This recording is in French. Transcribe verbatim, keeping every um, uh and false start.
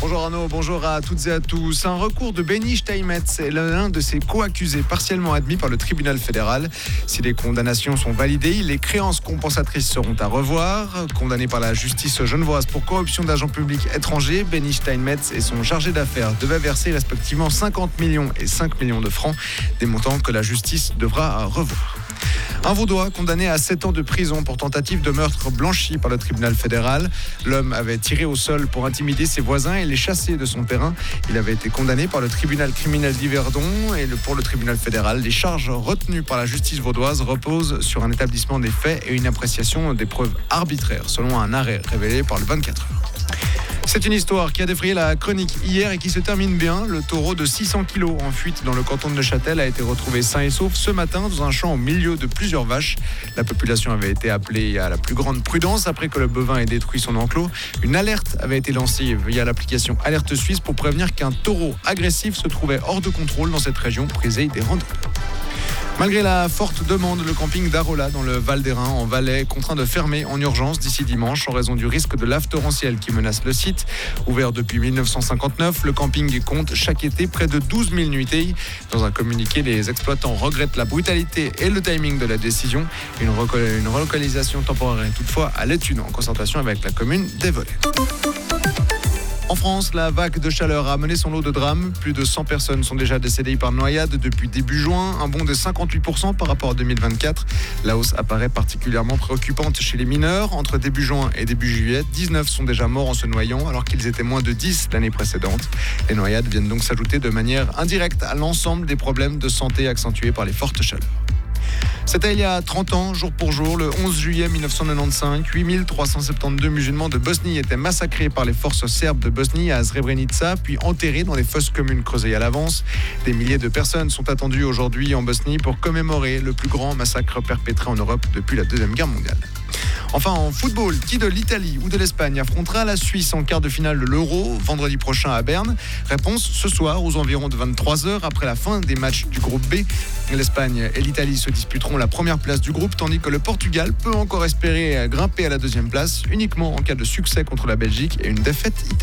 Bonjour Arnaud, bonjour à toutes et à tous. Un recours de Benny Steinmetz est l'un de ses co-accusés partiellement admis par le tribunal fédéral. Si les condamnations sont validées, les créances compensatrices seront à revoir. Condamné par la justice genevoise pour corruption d'agents publics étrangers, Benny Steinmetz et son chargé d'affaires devaient verser respectivement cinquante millions et cinq millions de francs, des montants que la justice devra revoir. Un Vaudois condamné à sept ans de prison pour tentative de meurtre blanchi par le tribunal fédéral. L'homme avait tiré au sol pour intimider ses voisins et les chasser de son terrain. Il avait été condamné par le tribunal criminel d'Yverdon et pour le tribunal fédéral. Les charges retenues par la justice vaudoise reposent sur un établissement des faits et une appréciation des preuves arbitraires, selon un arrêt révélé par le vingt-quatre heures. C'est une histoire qui a défrayé la chronique hier et qui se termine bien. Le taureau de six cents kilos en fuite dans le canton de Neuchâtel a été retrouvé sain et sauf ce matin dans un champ au milieu de plusieurs vaches. La population avait été appelée à la plus grande prudence après que le bovin ait détruit son enclos. Une alerte avait été lancée via l'application Alerte Suisse pour prévenir qu'un taureau agressif se trouvait hors de contrôle dans cette région prisée des randonneurs. Malgré la forte demande, le camping d'Arola dans le Val d'Airain en Valais est contraint de fermer en urgence d'ici dimanche en raison du risque de lave torrentielle qui menace le site. Ouvert depuis mille neuf cent cinquante-neuf, le camping compte chaque été près de douze mille nuitées. Dans un communiqué, les exploitants regrettent la brutalité et le timing de la décision. Une, reco- une relocalisation temporaire est toutefois à l'étude en concertation avec la commune des Volets. En France, la vague de chaleur a amené son lot de drames. Plus de cent personnes sont déjà décédées par noyade depuis début juin, un bond de cinquante-huit pour cent par rapport à deux mille vingt-quatre. La hausse apparaît particulièrement préoccupante chez les mineurs. Entre début juin et début juillet, dix-neuf sont déjà morts en se noyant alors qu'ils étaient moins de dix l'année précédente. Les noyades viennent donc s'ajouter de manière indirecte à l'ensemble des problèmes de santé accentués par les fortes chaleurs. C'était il y a trente ans, jour pour jour, le onze juillet mille neuf cent quatre-vingt-quinze, huit mille trois cent soixante-douze musulmans de Bosnie étaient massacrés par les forces serbes de Bosnie à Srebrenica, puis enterrés dans des fosses communes creusées à l'avance. Des milliers de personnes sont attendues aujourd'hui en Bosnie pour commémorer le plus grand massacre perpétré en Europe depuis la Deuxième Guerre mondiale. Enfin, en football, qui de l'Italie ou de l'Espagne affrontera la Suisse en quart de finale de l'Euro vendredi prochain à Berne? Réponse ce soir aux environs de vingt-trois heures après la fin des matchs du groupe B. L'Espagne et l'Italie se disputeront la première place du groupe, tandis que le Portugal peut encore espérer grimper à la deuxième place uniquement en cas de succès contre la Belgique et une défaite italienne.